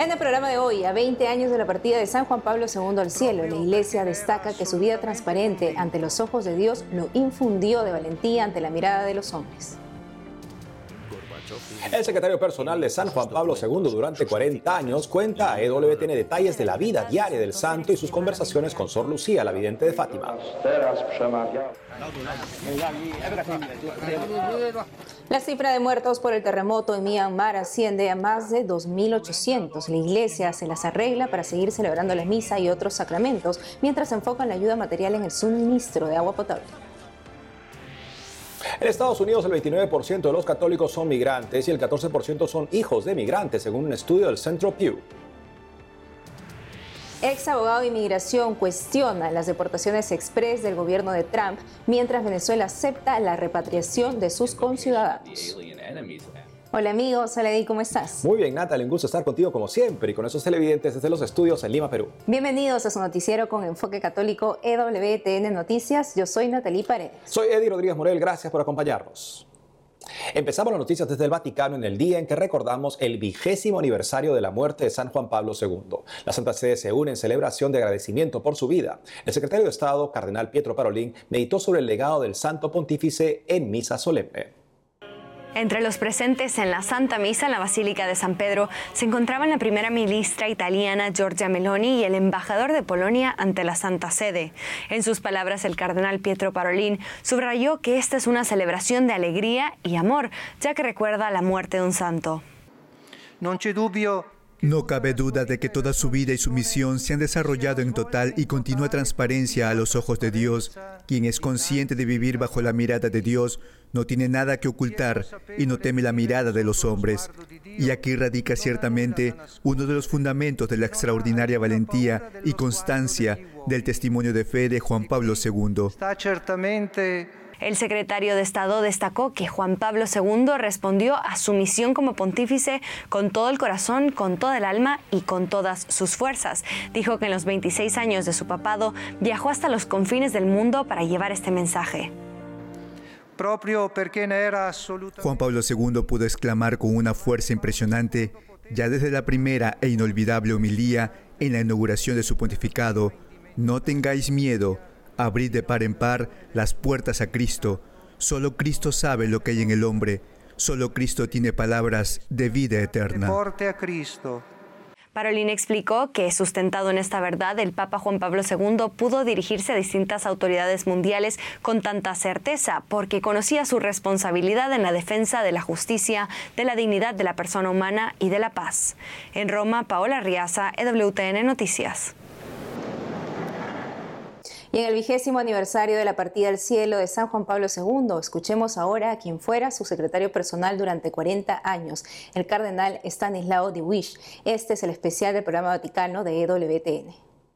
En el programa de hoy, a 20 años de la partida de San Juan Pablo II al cielo, la Iglesia destaca que su vida transparente ante los ojos de Dios lo infundió de valentía ante la mirada de los hombres. El secretario personal de San Juan Pablo II durante 40 años cuenta a EWTN detalles de la vida diaria del santo y sus conversaciones con Sor Lucía, la vidente de Fátima. La cifra de muertos por el terremoto en Myanmar asciende a más de 2.800. La iglesia se las arregla para seguir celebrando la misa y otros sacramentos, mientras se enfoca en la ayuda material en el suministro de agua potable. En Estados Unidos, el 29% de los católicos son migrantes y el 14% son hijos de migrantes, según un estudio del Centro Pew. Ex abogado de inmigración cuestiona las deportaciones express del gobierno de Trump, mientras Venezuela acepta la repatriación de sus conciudadanos. Hola amigos, hola Eddie, ¿cómo estás? Muy bien, Natalie, un gusto estar contigo como siempre y con esos televidentes desde los estudios en Lima, Perú. Bienvenidos a su noticiero con enfoque católico EWTN Noticias. Yo soy Natalie Paredes. Soy Eddie Rodríguez Morel, gracias por acompañarnos. Empezamos las noticias desde el Vaticano en el día en que recordamos el 20º aniversario de la muerte de San Juan Pablo II. La Santa Sede se une en celebración de agradecimiento por su vida. El secretario de Estado, Cardenal Pietro Parolin, meditó sobre el legado del Santo Pontífice en misa solemne. Entre los presentes en la Santa Misa en la Basílica de San Pedro se encontraban la primera ministra italiana Giorgia Meloni y el embajador de Polonia ante la Santa Sede. En sus palabras, el cardenal Pietro Parolin subrayó que esta es una celebración de alegría y amor, ya que recuerda la muerte de un santo. No cabe duda de que toda su vida y su misión se han desarrollado en total y continua transparencia a los ojos de Dios. Quien es consciente de vivir bajo la mirada de Dios no tiene nada que ocultar y no teme la mirada de los hombres. Y aquí radica ciertamente uno de los fundamentos de la extraordinaria valentía y constancia del testimonio de fe de Juan Pablo II. El secretario de Estado destacó que Juan Pablo II respondió a su misión como pontífice con todo el corazón, con toda el alma y con todas sus fuerzas. Dijo que en los 26 años de su papado viajó hasta los confines del mundo para llevar este mensaje. Juan Pablo II pudo exclamar con una fuerza impresionante, ya desde la primera e inolvidable homilía en la inauguración de su pontificado: «No tengáis miedo. Abrid de par en par las puertas a Cristo. Solo Cristo sabe lo que hay en el hombre. Solo Cristo tiene palabras de vida eterna». Parolin explicó que, sustentado en esta verdad, el Papa Juan Pablo II pudo dirigirse a distintas autoridades mundiales con tanta certeza, porque conocía su responsabilidad en la defensa de la justicia, de la dignidad de la persona humana y de la paz. En Roma, Paola Riaza, EWTN Noticias. Y en el 20º aniversario de la partida al cielo de San Juan Pablo II, escuchemos ahora a quien fuera su secretario personal durante 40 años, el cardenal Stanislao Dziwisz. Este es el especial del programa Vaticano de EWTN.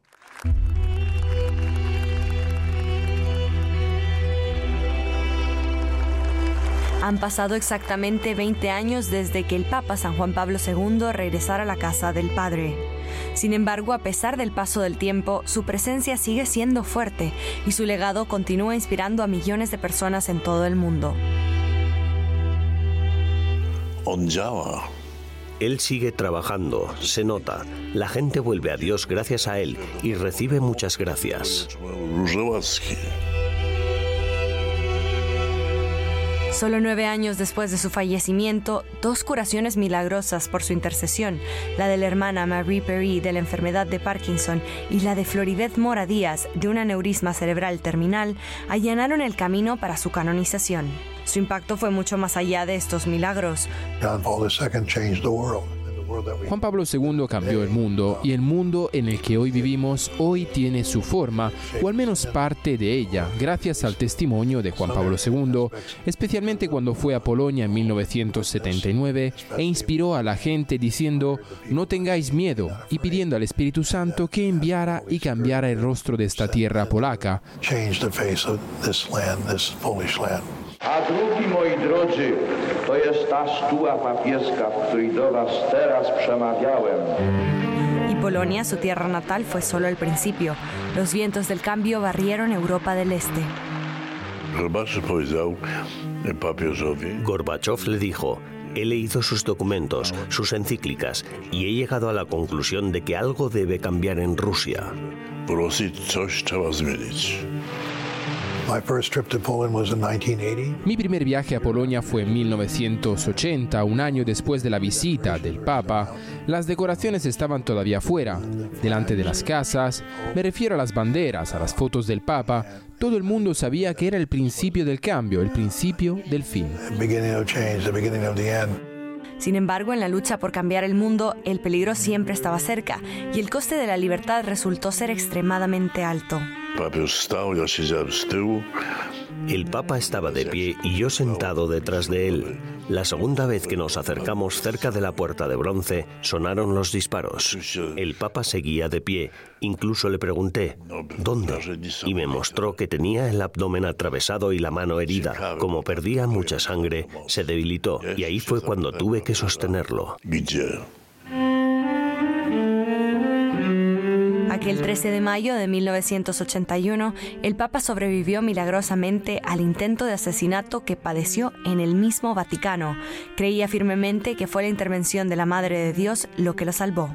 Han pasado exactamente 20 años desde que el Papa San Juan Pablo II regresara a la casa del Padre. Sin embargo, a pesar del paso del tiempo, su presencia sigue siendo fuerte y su legado continúa inspirando a millones de personas en todo el mundo. Él sigue trabajando, se nota. La gente vuelve a Dios gracias a él y recibe muchas gracias. Solo 9 años después de su fallecimiento, 2 curaciones milagrosas por su intercesión, la de la hermana Marie Perry de la enfermedad de Parkinson y la de Floridez Mora Díaz de un aneurisma cerebral terminal, allanaron el camino para su canonización. Su impacto fue mucho más allá de estos milagros. Juan Pablo II cambió el mundo y el mundo en el que hoy vivimos hoy tiene su forma, o al menos parte de ella, gracias al testimonio de Juan Pablo II, especialmente cuando fue a Polonia en 1979 e inspiró a la gente diciendo «No tengáis miedo» y pidiendo al Espíritu Santo que enviara y cambiara el rostro de esta tierra polaca. A drugi, moi drodzy, to jest ta stua papieska, w której do was teraz przemawiałem. Y Polonia, su tierra natal, fue solo el principio. Los vientos del cambio barrieron Europa del Este. Gorbachov le dijo, He leído sus documentos, sus encíclicas, y he llegado a la conclusión de que algo debe cambiar en Rusia. Mi primer viaje a Polonia fue en 1980, un año después de la visita del Papa. Las decoraciones estaban todavía fuera, delante de las casas. Me refiero a las banderas, a las fotos del Papa. Todo el mundo sabía que era el principio del cambio, el principio del fin. Sin embargo, en la lucha por cambiar el mundo, el peligro siempre estaba cerca y el coste de la libertad resultó ser extremadamente alto. El Papa estaba de pie y yo sentado detrás de él. La segunda vez que nos acercamos cerca de la puerta de bronce, sonaron los disparos. El Papa seguía de pie. Incluso le pregunté, ¿dónde? Y me mostró que tenía el abdomen atravesado y la mano herida. Como perdía mucha sangre, se debilitó y ahí fue cuando tuve que sostenerlo. Aquel 13 de mayo de 1981, el Papa sobrevivió milagrosamente al intento de asesinato que padeció en el mismo Vaticano. Creía firmemente que fue la intervención de la Madre de Dios lo que lo salvó.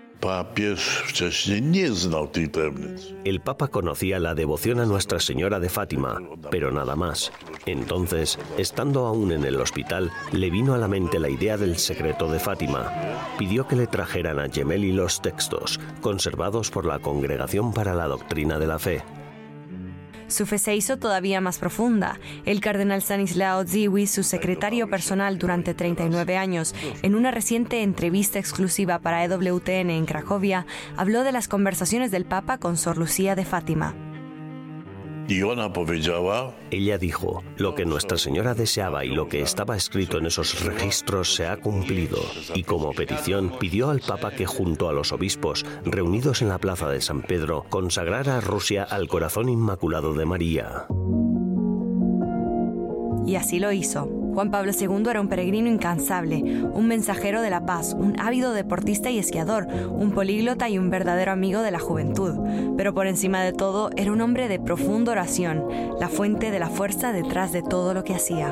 El Papa conocía la devoción a Nuestra Señora de Fátima, pero nada más. Entonces, estando aún en el hospital, le vino a la mente la idea del secreto de Fátima. Pidió que le trajeran a Gemelli los textos, conservados por la Congregación para la Doctrina de la Fe. Su fe se hizo todavía más profunda. El cardenal Stanislao Dziwisz, su secretario personal durante 39 años, en una reciente entrevista exclusiva para EWTN en Cracovia, habló de las conversaciones del Papa con Sor Lucía de Fátima. Ella dijo, lo que Nuestra Señora deseaba y lo que estaba escrito en esos registros se ha cumplido. Y como petición, pidió al Papa que junto a los obispos, reunidos en la plaza de San Pedro, consagrara a Rusia al corazón inmaculado de María. Y así lo hizo. Juan Pablo II era un peregrino incansable, un mensajero de la paz, un ávido deportista y esquiador, un políglota y un verdadero amigo de la juventud. Pero por encima de todo, era un hombre de profunda oración, la fuente de la fuerza detrás de todo lo que hacía.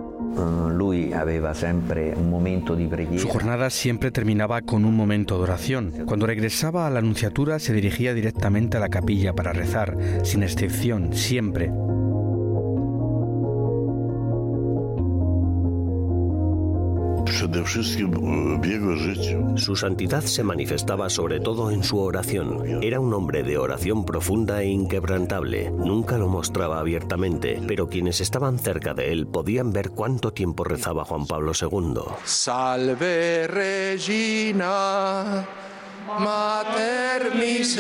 Su jornada siempre terminaba con un momento de oración. Cuando regresaba a la nunciatura se dirigía directamente a la capilla para rezar, sin excepción, siempre. Su santidad se manifestaba sobre todo en su oración. Era un hombre de oración profunda e inquebrantable. Nunca lo mostraba abiertamente, pero quienes estaban cerca de él podían ver cuánto tiempo rezaba Juan Pablo II. Salve Regina, Mater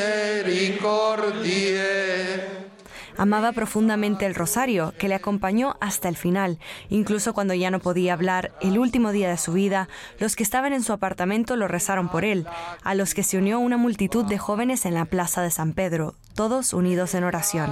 Misericordiae. Amaba profundamente el rosario, que le acompañó hasta el final. Incluso cuando ya no podía hablar, el último día de su vida, los que estaban en su apartamento lo rezaron por él, a los que se unió una multitud de jóvenes en la plaza de San Pedro, todos unidos en oración.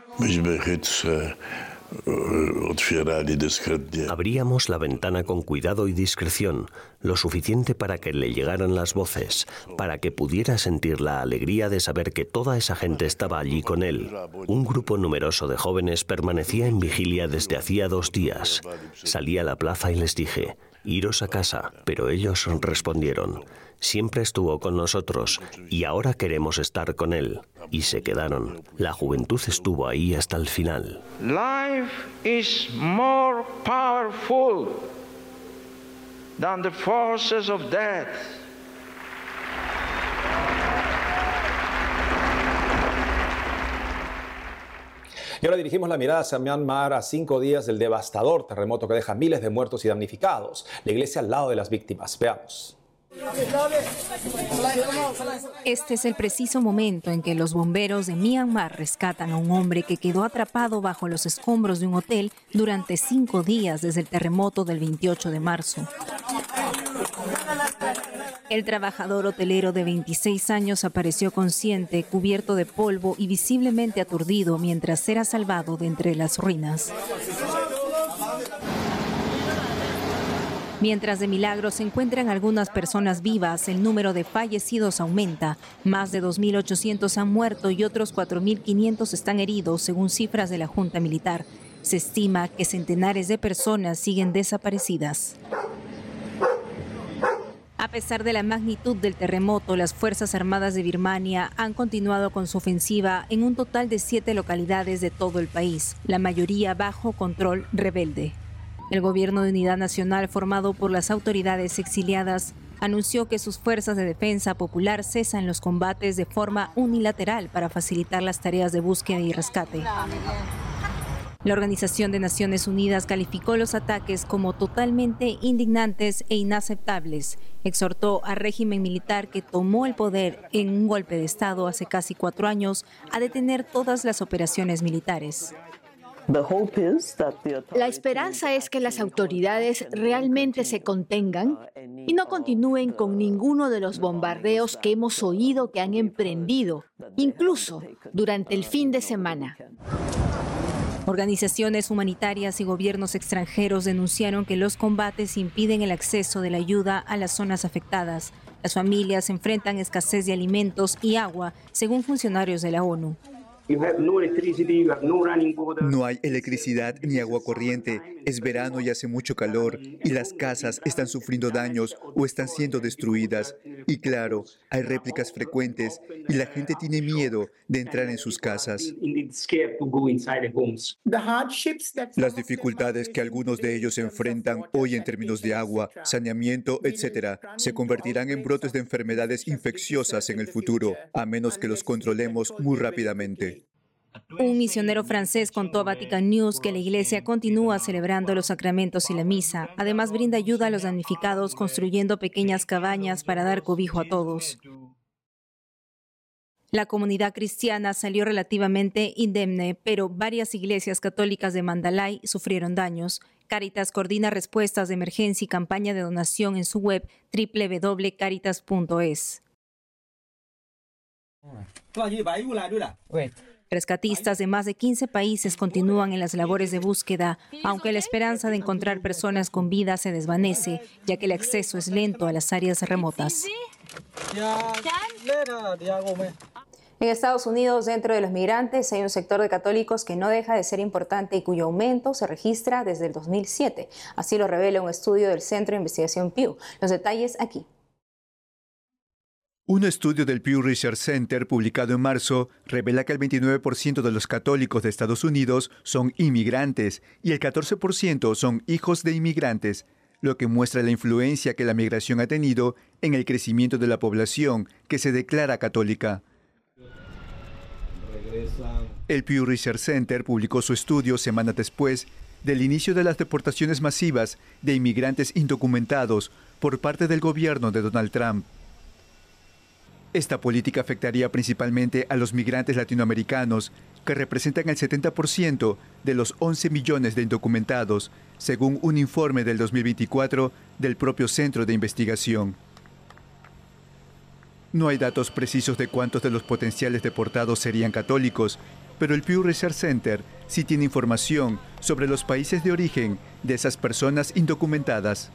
Abríamos la ventana con cuidado y discreción, lo suficiente para que le llegaran las voces, para que pudiera sentir la alegría de saber que toda esa gente estaba allí con él. Un grupo numeroso de jóvenes permanecía en vigilia desde hacía 2 días. Salí a la plaza y les dije, iros a casa, pero ellos respondieron, siempre estuvo con nosotros y ahora queremos estar con él. Y se quedaron. La juventud estuvo ahí hasta el final. Life is more powerful than the forces of death. Y ahora dirigimos la mirada hacia Myanmar a 5 días del devastador terremoto que deja miles de muertos y damnificados. La iglesia al lado de las víctimas. Veamos. Este es el preciso momento en que los bomberos de Myanmar rescatan a un hombre que quedó atrapado bajo los escombros de un hotel durante 5 días desde el terremoto del 28 de marzo. El trabajador hotelero de 26 años apareció consciente, cubierto de polvo y visiblemente aturdido mientras era salvado de entre las ruinas. Mientras de milagro se encuentran algunas personas vivas, el número de fallecidos aumenta. Más de 2.800 han muerto y otros 4.500 están heridos, según cifras de la Junta Militar. Se estima que centenares de personas siguen desaparecidas. A pesar de la magnitud del terremoto, las Fuerzas Armadas de Birmania han continuado con su ofensiva en un total de 7 localidades de todo el país, la mayoría bajo control rebelde. El Gobierno de Unidad Nacional, formado por las autoridades exiliadas, anunció que sus fuerzas de defensa popular cesan los combates de forma unilateral para facilitar las tareas de búsqueda y rescate. La Organización de Naciones Unidas calificó los ataques como totalmente indignantes e inaceptables. Exhortó al régimen militar que tomó el poder en un golpe de Estado hace casi 4 años a detener todas las operaciones militares. La esperanza es que las autoridades realmente se contengan y no continúen con ninguno de los bombardeos que hemos oído que han emprendido, incluso durante el fin de semana. Organizaciones humanitarias y gobiernos extranjeros denunciaron que los combates impiden el acceso de la ayuda a las zonas afectadas. Las familias enfrentan escasez de alimentos y agua, según funcionarios de la ONU. No hay electricidad ni agua corriente, es verano y hace mucho calor, y las casas están sufriendo daños o están siendo destruidas. Y claro, hay réplicas frecuentes y la gente tiene miedo de entrar en sus casas. Las dificultades que algunos de ellos enfrentan hoy en términos de agua, saneamiento, etc., se convertirán en brotes de enfermedades infecciosas en el futuro, a menos que los controlemos muy rápidamente. Un misionero francés contó a Vatican News que la iglesia continúa celebrando los sacramentos y la misa. Además, brinda ayuda a los damnificados construyendo pequeñas cabañas para dar cobijo a todos. La comunidad cristiana salió relativamente indemne, pero varias iglesias católicas de Mandalay sufrieron daños. Cáritas coordina respuestas de emergencia y campaña de donación en su web www.caritas.es. Rescatistas de más de 15 países continúan en las labores de búsqueda, aunque la esperanza de encontrar personas con vida se desvanece, ya que el acceso es lento a las áreas remotas. En Estados Unidos, dentro de los migrantes, hay un sector de católicos que no deja de ser importante y cuyo aumento se registra desde el 2007. Así lo revela un estudio del Centro de Investigación Pew. Los detalles aquí. Un estudio del Pew Research Center publicado en marzo revela que el 29% de los católicos de Estados Unidos son inmigrantes y el 14% son hijos de inmigrantes, lo que muestra la influencia que la migración ha tenido en el crecimiento de la población que se declara católica. El Pew Research Center publicó su estudio semanas después del inicio de las deportaciones masivas de inmigrantes indocumentados por parte del gobierno de Donald Trump. Esta política afectaría principalmente a los migrantes latinoamericanos, que representan el 70% de los 11 millones de indocumentados, según un informe del 2024 del propio Centro de Investigación. No hay datos precisos de cuántos de los potenciales deportados serían católicos, pero el Pew Research Center sí tiene información sobre los países de origen de esas personas indocumentadas.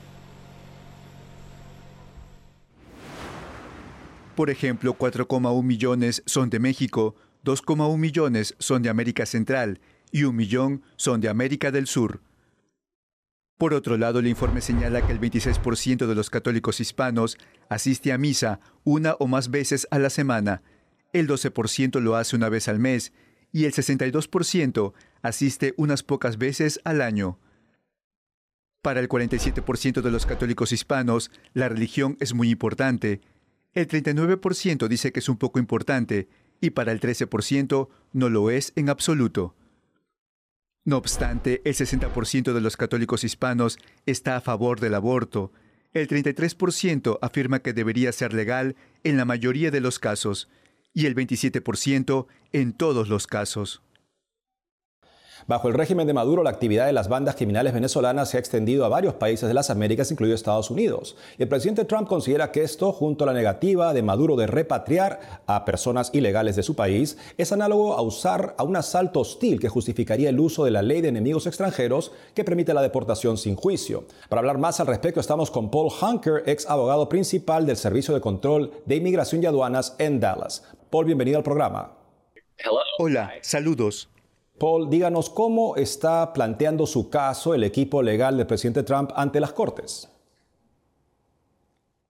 Por ejemplo, 4,1 millones son de México, 2,1 millones son de América Central y 1 millón son de América del Sur. Por otro lado, el informe señala que el 26% de los católicos hispanos asiste a misa una o más veces a la semana, el 12% lo hace una vez al mes y el 62% asiste unas pocas veces al año. Para el 47% de los católicos hispanos, la religión es muy importante. El 39% dice que es un poco importante y para el 13% no lo es en absoluto. No obstante, el 60% de los católicos hispanos está a favor del aborto. El 33% afirma que debería ser legal en la mayoría de los casos y el 27% en todos los casos. Bajo el régimen de Maduro, la actividad de las bandas criminales venezolanas se ha extendido a varios países de las Américas, incluido Estados Unidos. Y el presidente Trump considera que esto, junto a la negativa de Maduro de repatriar a personas ilegales de su país, es análogo a un asalto hostil que justificaría el uso de la ley de enemigos extranjeros que permite la deportación sin juicio. Para hablar más al respecto, estamos con Paul Hunker, ex abogado principal del Servicio de Control de Inmigración y Aduanas en Dallas. Paul, bienvenido al programa. Hola, saludos. Paul, díganos cómo está planteando su caso el equipo legal del presidente Trump ante las Cortes.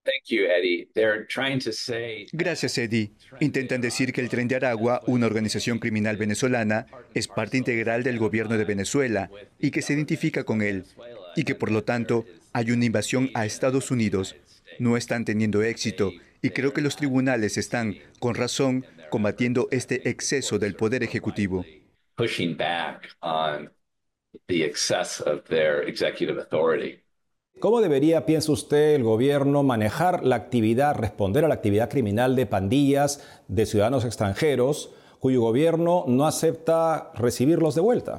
Gracias, Eddie. Intentan decir que el Tren de Aragua, una organización criminal venezolana, es parte integral del gobierno de Venezuela y que se identifica con él, y que por lo tanto hay una invasión a Estados Unidos. No están teniendo éxito y creo que los tribunales están, con razón, combatiendo este exceso del Poder Ejecutivo. ¿Cómo debería, piensa usted, el gobierno manejar la actividad, responder a la actividad criminal de pandillas de ciudadanos extranjeros cuyo gobierno no acepta recibirlos de vuelta?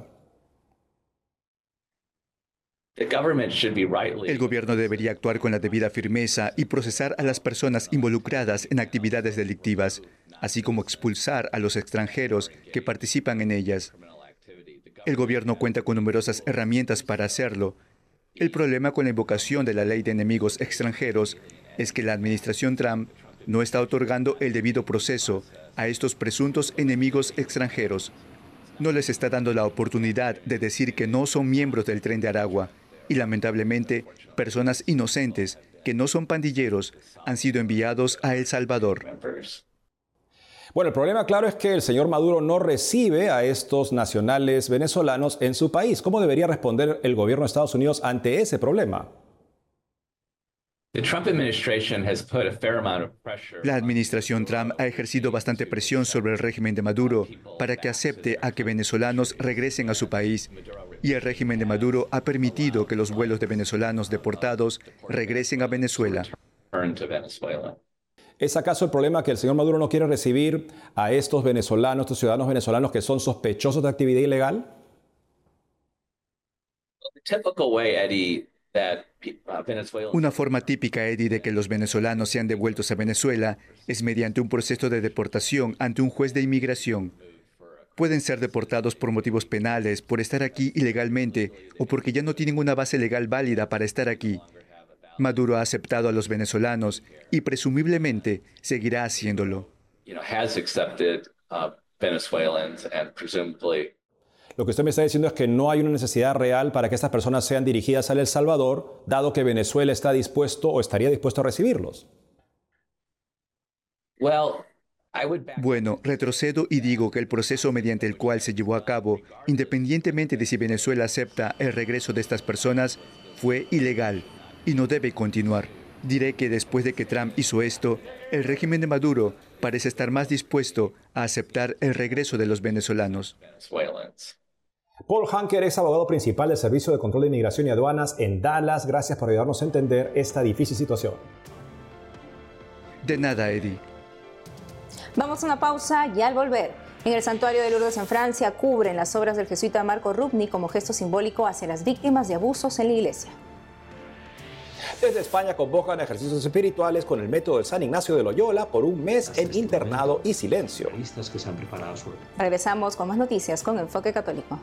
El gobierno debería actuar con la debida firmeza y procesar a las personas involucradas en actividades delictivas, así como expulsar a los extranjeros que participan en ellas. El gobierno cuenta con numerosas herramientas para hacerlo. El problema con la invocación de la ley de enemigos extranjeros es que la administración Trump no está otorgando el debido proceso a estos presuntos enemigos extranjeros. No les está dando la oportunidad de decir que no son miembros del Tren de Aragua y, lamentablemente, personas inocentes que no son pandilleros han sido enviados a El Salvador. Bueno, el problema, claro, es que el señor Maduro no recibe a estos nacionales venezolanos en su país. ¿Cómo debería responder el gobierno de Estados Unidos ante ese problema? La administración Trump ha ejercido bastante presión sobre el régimen de Maduro para que acepte a que venezolanos regresen a su país. Y el régimen de Maduro ha permitido que los vuelos de venezolanos deportados regresen a Venezuela. ¿Es acaso el problema que el señor Maduro no quiere recibir a estos venezolanos, estos ciudadanos venezolanos que son sospechosos de actividad ilegal? Una forma típica, Eddie, de que los venezolanos sean devueltos a Venezuela es mediante un proceso de deportación ante un juez de inmigración. Pueden ser deportados por motivos penales, por estar aquí ilegalmente o porque ya no tienen una base legal válida para estar aquí. Maduro ha aceptado a los venezolanos y presumiblemente seguirá haciéndolo. Lo que usted me está diciendo es que no hay una necesidad real para que estas personas sean dirigidas a El Salvador, dado que Venezuela está dispuesto o estaría dispuesto a recibirlos. Bueno, retrocedo y digo que el proceso mediante el cual se llevó a cabo, independientemente de si Venezuela acepta el regreso de estas personas, fue ilegal y no debe continuar. Diré que después de que Trump hizo esto, el régimen de Maduro parece estar más dispuesto a aceptar el regreso de los venezolanos. Paul Hanker es abogado principal del Servicio de Control de Inmigración y Aduanas en Dallas. Gracias por ayudarnos a entender esta difícil situación. De nada, Eddie. Vamos a una pausa y al volver. En el Santuario de Lourdes en Francia cubren las obras del jesuita Marco Rubni como gesto simbólico hacia las víctimas de abusos en la iglesia. Desde España convocan ejercicios espirituales con el método de San Ignacio de Loyola por un mes en internado y silencio. Regresamos con más noticias con Enfoque Católico.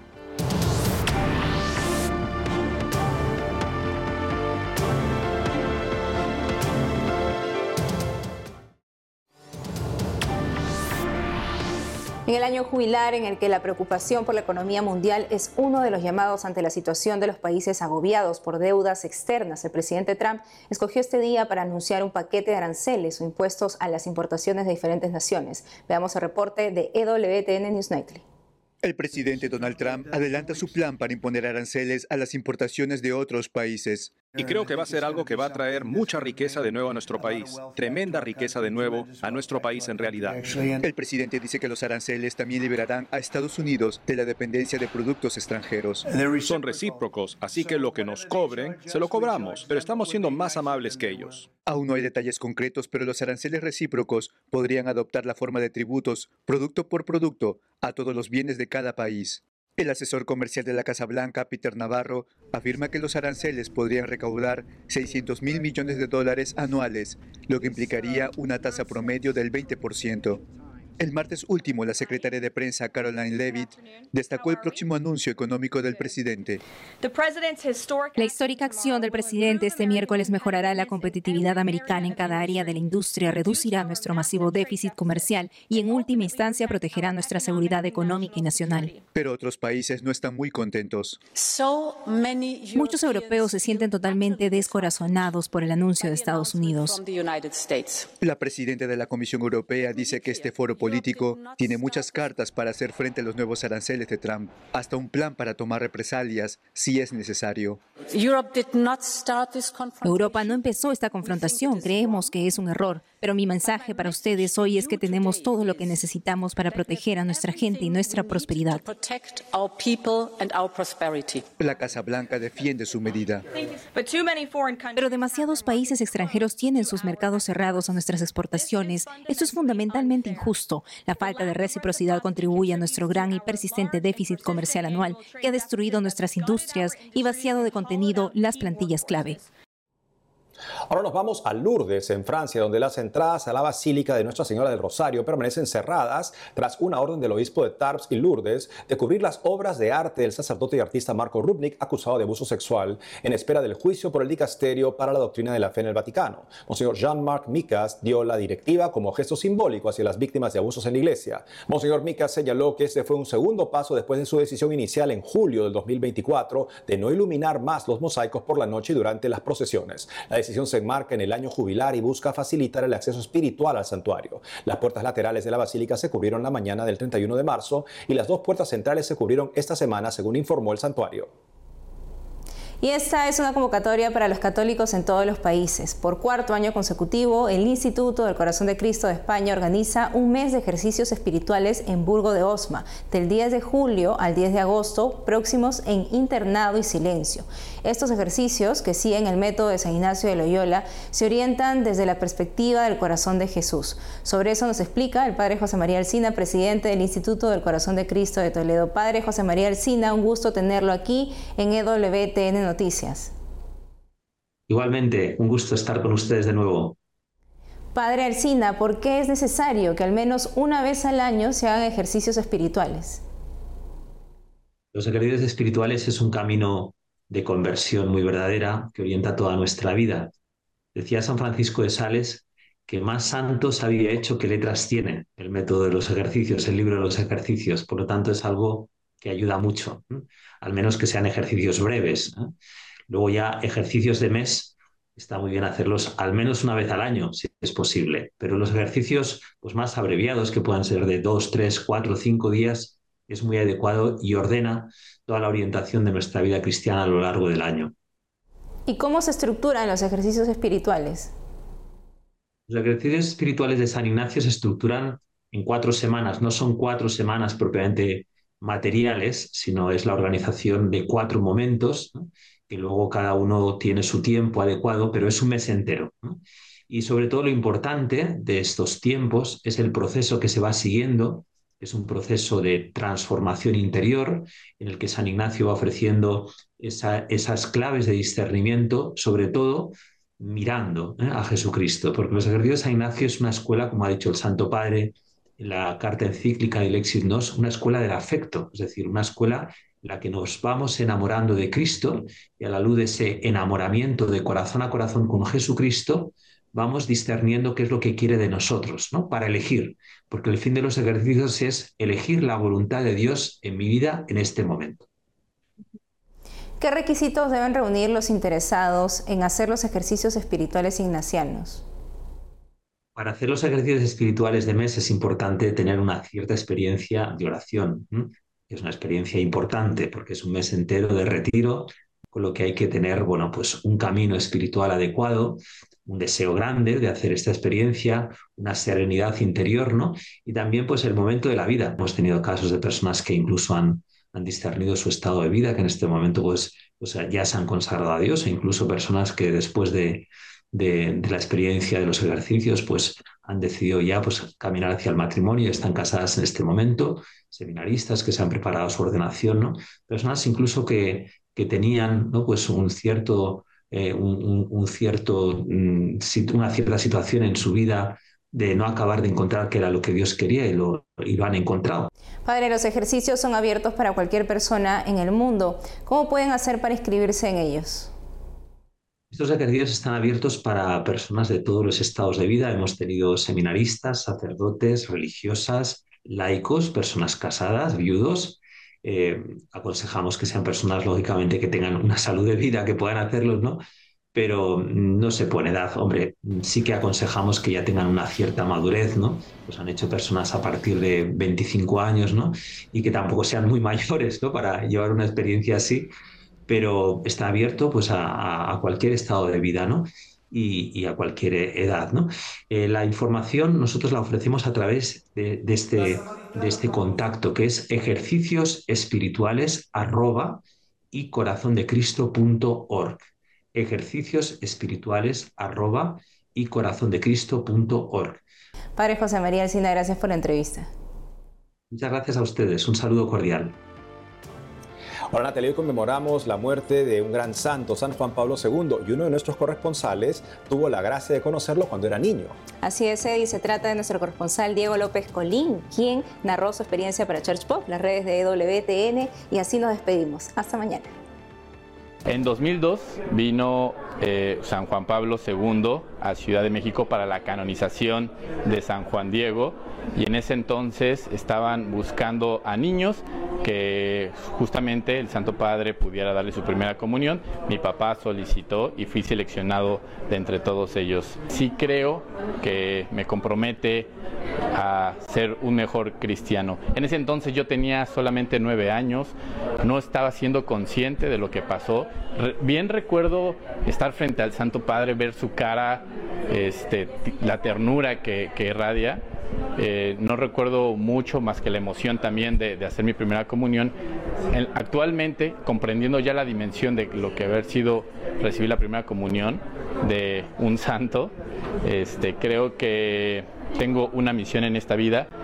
En el año jubilar en el que la preocupación por la economía mundial es uno de los llamados ante la situación de los países agobiados por deudas externas, el presidente Trump escogió este día para anunciar un paquete de aranceles o impuestos a las importaciones de diferentes naciones. Veamos el reporte de EWTN News Nightly. El presidente Donald Trump adelanta su plan para imponer aranceles a las importaciones de otros países. Y creo que va a ser algo que va a traer mucha riqueza de nuevo a nuestro país, tremenda riqueza de nuevo a nuestro país en realidad. El presidente dice que los aranceles también liberarán a Estados Unidos de la dependencia de productos extranjeros. Son recíprocos, así que lo que nos cobren, se lo cobramos, pero estamos siendo más amables que ellos. Aún no hay detalles concretos, pero los aranceles recíprocos podrían adoptar la forma de tributos, producto por producto, a todos los bienes de cada país. El asesor comercial de la Casa Blanca, Peter Navarro, afirma que los aranceles podrían recaudar $600.000 millones anuales, lo que implicaría una tasa promedio del 20%. El martes último, la secretaria de prensa Caroline Leavitt destacó el próximo anuncio económico del presidente. La histórica acción del presidente este miércoles mejorará la competitividad americana en cada área de la industria, reducirá nuestro masivo déficit comercial y en última instancia protegerá nuestra seguridad económica y nacional. Pero otros países no están muy contentos. Muchos europeos se sienten totalmente descorazonados por el anuncio de Estados Unidos. La presidenta de la Comisión Europea dice que este foro político tiene muchas cartas para hacer frente a los nuevos aranceles de Trump, hasta un plan para tomar represalias si es necesario. Europa no empezó esta confrontación, creemos que es un error, pero mi mensaje para ustedes hoy es que tenemos todo lo que necesitamos para proteger a nuestra gente y nuestra prosperidad. La Casa Blanca defiende su medida. Pero demasiados países extranjeros tienen sus mercados cerrados a nuestras exportaciones. Esto es fundamentalmente injusto. La falta de reciprocidad contribuye a nuestro gran y persistente déficit comercial anual que ha destruido nuestras industrias y vaciado de contenido las plantillas clave. Ahora nos vamos a Lourdes, en Francia, donde las entradas a la Basílica de Nuestra Señora del Rosario permanecen cerradas tras una orden del obispo de Tarbes y Lourdes de cubrir las obras de arte del sacerdote y artista Marco Rubnik, acusado de abuso sexual, en espera del juicio por el dicasterio para la doctrina de la fe en el Vaticano. Monseñor Jean-Marc Micas dio la directiva como gesto simbólico hacia las víctimas de abusos en la Iglesia. Monseñor Micas señaló que este fue un segundo paso después de su decisión inicial en julio del 2024 de no iluminar más los mosaicos por la noche y durante las procesiones. La decisión se enmarca en el año jubilar y busca facilitar el acceso espiritual al santuario. Las puertas laterales de la basílica se cubrieron la mañana del 31 de marzo y las dos puertas centrales se cubrieron esta semana, según informó el santuario. Y esta es una convocatoria para los católicos en todos los países. Por cuarto año consecutivo, el Instituto del Corazón de Cristo de España organiza un mes de ejercicios espirituales en Burgo de Osma, del 10 de julio al 10 de agosto, próximos en internado y silencio. Estos ejercicios, que siguen el método de San Ignacio de Loyola, se orientan desde la perspectiva del corazón de Jesús. Sobre eso nos explica el Padre José María Alsina, presidente del Instituto del Corazón de Cristo de Toledo. Padre José María Alsina, un gusto tenerlo aquí en EWTN Noticias. Igualmente, un gusto estar con ustedes de nuevo. Padre Alsina, ¿por qué es necesario que al menos una vez al año se hagan ejercicios espirituales? Los ejercicios espirituales es un camino de conversión muy verdadera que orienta toda nuestra vida. Decía San Francisco de Sales que más santos había hecho que letras tiene el método de los ejercicios, el libro de los ejercicios. Por lo tanto, es algo que ayuda mucho, al menos que sean ejercicios breves. Luego ya ejercicios de mes, está muy bien hacerlos al menos una vez al año, si es posible. Pero los ejercicios pues, más abreviados, que puedan ser de 2, 3, 4, 5 días, es muy adecuado y ordena toda la orientación de nuestra vida cristiana a lo largo del año. ¿Y cómo se estructuran los ejercicios espirituales? Los ejercicios espirituales de San Ignacio se estructuran en 4 semanas. No son 4 semanas propiamente materiales, sino es la organización de 4 momentos, ¿no? Que luego cada uno tiene su tiempo adecuado, pero es un mes entero, ¿no? Y sobre todo lo importante de estos tiempos es el proceso que se va siguiendo. Es un proceso de transformación interior en el que San Ignacio va ofreciendo esas claves de discernimiento, sobre todo mirando a Jesucristo, porque los ejercicios de San Ignacio es una escuela, como ha dicho el Santo Padre en la carta encíclica del Lexit Nos, una escuela del afecto, es decir, una escuela en la que nos vamos enamorando de Cristo y a la luz de ese enamoramiento de corazón a corazón con Jesucristo, vamos discerniendo qué es lo que quiere de nosotros, ¿no? Para elegir, porque el fin de los ejercicios es elegir la voluntad de Dios en mi vida en este momento. ¿Qué requisitos deben reunir los interesados en hacer los ejercicios espirituales ignacianos? Para hacer los ejercicios espirituales de mes es importante tener una cierta experiencia de oración. Es una experiencia importante porque es un mes entero de retiro, con lo que hay que tener, bueno, pues un camino espiritual adecuado, un deseo grande de hacer esta experiencia, una serenidad interior, ¿no? Y también pues el momento de la vida. Hemos tenido casos de personas que incluso han discernido su estado de vida, que en este momento pues ya se han consagrado a Dios, e incluso personas que después de la experiencia de los ejercicios pues han decidido ya pues caminar hacia el matrimonio y están casadas en este momento, seminaristas que se han preparado su ordenación, ¿no? Personas incluso que tenían, ¿no? Pues una cierta situación en su vida de no acabar de encontrar qué era lo que Dios quería y lo han encontrado. Padre, los ejercicios son abiertos para cualquier persona en el mundo. ¿Cómo pueden hacer para inscribirse en ellos? Estos ejercicios están abiertos para personas de todos los estados de vida. Hemos tenido seminaristas, sacerdotes, religiosas, laicos, personas casadas, viudos. Aconsejamos que sean personas, lógicamente, que tengan una salud de vida, que puedan hacerlo, ¿no? Pero no se pone edad. Hombre, sí que aconsejamos que ya tengan una cierta madurez, ¿no? Pues han hecho personas a partir de 25 años, ¿no? Y que tampoco sean muy mayores, ¿no? Para llevar una experiencia así, pero está abierto pues a cualquier estado de vida, ¿no? Y a cualquier edad, ¿no? La información nosotros la ofrecemos a través de este contacto, que es ejerciciosespirituales@icorazondecristo.org. ejerciciosespirituales@icorazondecristo.org. Padre José María Alsina, gracias por la entrevista. Muchas gracias a ustedes. Un saludo cordial. Ahora, Natalia, hoy conmemoramos la muerte de un gran santo, San Juan Pablo II, y uno de nuestros corresponsales tuvo la gracia de conocerlo cuando era niño. Así es, Eddie, se trata de nuestro corresponsal Diego López Colín, quien narró su experiencia para Church Pop, las redes de EWTN, y así nos despedimos. Hasta mañana. En 2002 vino San Juan Pablo II a Ciudad de México para la canonización de San Juan Diego, y en ese entonces estaban buscando a niños que justamente el Santo Padre pudiera darle su primera comunión. Mi papá solicitó y fui seleccionado de entre todos ellos. Sí creo que me compromete a ser un mejor cristiano. En ese entonces yo tenía solamente 9 años, no estaba siendo consciente de lo que pasó. Bien recuerdo estar frente al Santo Padre, ver su cara, la ternura que irradia. No recuerdo mucho más que la emoción también de hacer mi primera comunión. Actualmente, comprendiendo ya la dimensión de lo que haber sido recibir la primera comunión de un santo, creo que tengo una misión en esta vida